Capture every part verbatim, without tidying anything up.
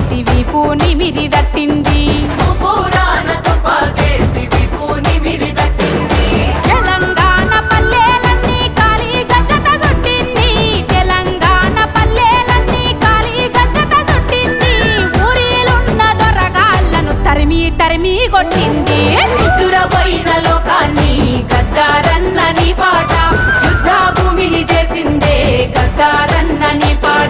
తుపాకేసి వీపు నిమిరి దట్టింది. పురాణ తుపాకేసి వీపు నిమిరి దట్టింది. తెలంగాణ పల్లెలన్నీ కాలి గజ్జత చుట్టింది. తెలంగాణ పల్లెలన్నీ కాలి గజ్జత చుట్టింది. ఊరిలున్న దొరగాళ్ళను తరిమి తరిమి కొట్టింది. నిద్దురపోయిన లోకాన్ని గద్దారన్నని పాట, యుద్ధ భూమిని చేసిందే గద్దారన్నని పాట.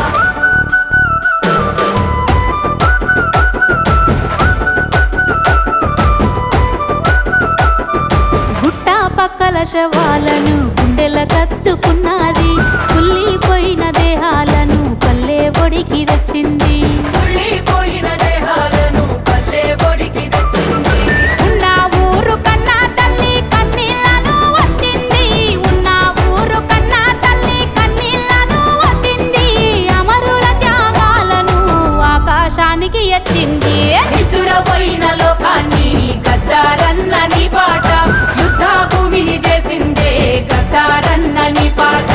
గుట్ట పక్కల శవాలను గుండెల కత్తుకున్నది. కుళ్ళిపోయిన దేహాలను పల్లె ఒడికి తెచ్చింది. కుళ్ళిపోయిన దేహాలను పల్లె ఒడికి తెచ్చింది. ఉన్న ఊరు కన్నా తల్లి కన్నీళ్లను వత్తింది. ఉన్న ఊరు కన్నా తల్లి కన్నీళ్లను వత్తింది. అమరుల త్యాగాలను ఆకాశానికి ఎత్తింది. నిద్దురపోయిన లోకాన్ని గద్దారన్నని పాట, యుద్ధ భూమిని చేసిందే గద్దారన్నని పాట.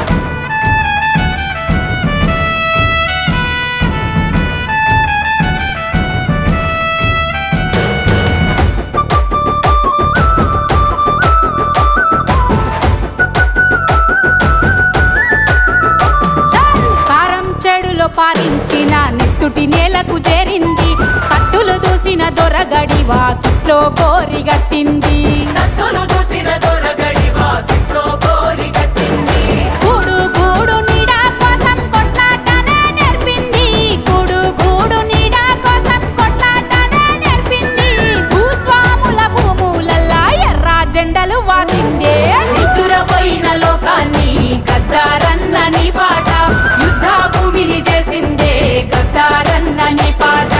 కారం చెడులో పారించిన నెత్తుటి నేలకు చేరింది. కత్తులు దూసిన దొరగడి వాకిట్లో గోరిగట్టింది. కత్తులు దూసిన దొరగడి వాకిట్లో గోరి కట్టింది. గూడు గూడు నీడ కోసం కొట్లాటనే నేర్పింది. గూడు గూడు నీడ కోసం కొట్లాటనే నేర్పింది. భూస్వాముల భూములల్లా ఎర్ర జెండలు వాటిందే. నిద్దురపోయిన లోకాన్ని గద్దారన్నని పాట, యుద్ధ భూమిని చేసిందే గద్దారన్నని పాట.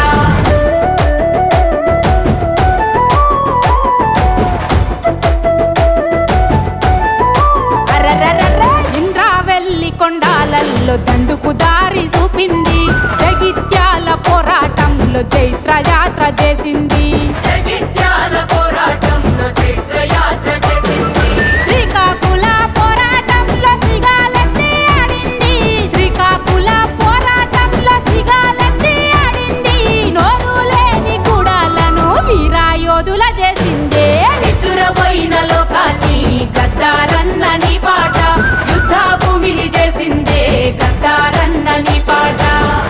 అర్రర్రర్ర ఇంద్రావెల్లి కొండాలల్లో దండుకు దారి చూపింది. జగిత్యాల పోరాటంలో చైత్ర యాత్ర చేసింది. జగిత్యాల పోరాటంలో చైత్ర యాత్ర చేసింది. శ్రీకాకుళ పోరాటంలో సిగాలెత్తి ఆడింది. శ్రీకాకుళ పోరాటంలో సిగాలెత్తి ఆడింది. నోరు లేని గుడాలను వీరాయోధుల చేసిందే. నిద్దురపోయిన లోకాన్ని గద్దారన్నని పాట, యుద్ధ భూమిని చేసిందే గద్దారన్నని పాట.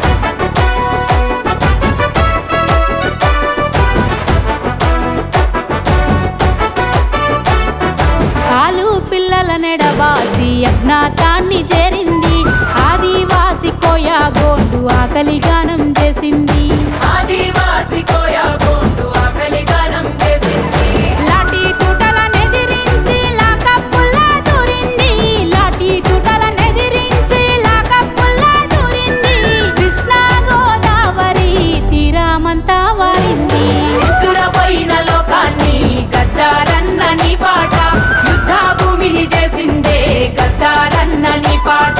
కాలు పిల్లల నెడబాసి అజ్ఞాతాన్ని చేరింది. ఆదివాసి కోయాగోండు ఆకలి గానం చేసింది. ఆదివాసి కోయాగోండు ఆకలి గానం చేసింది. లాఠీ తుటలనెదిరించి లాకప్పుల్లా దూరింది. లాఠీ తుటలనెదిరించి లాకప్పుల్లా దూరింది. కృష్ణా గోదావరి తీరమంతా వారింది. నిద్దురపోయిన లోకాన్ని గద్దారన్నని పాట, యుద్ధ భూమిని చేసిందే గద్దారన్నని పాట.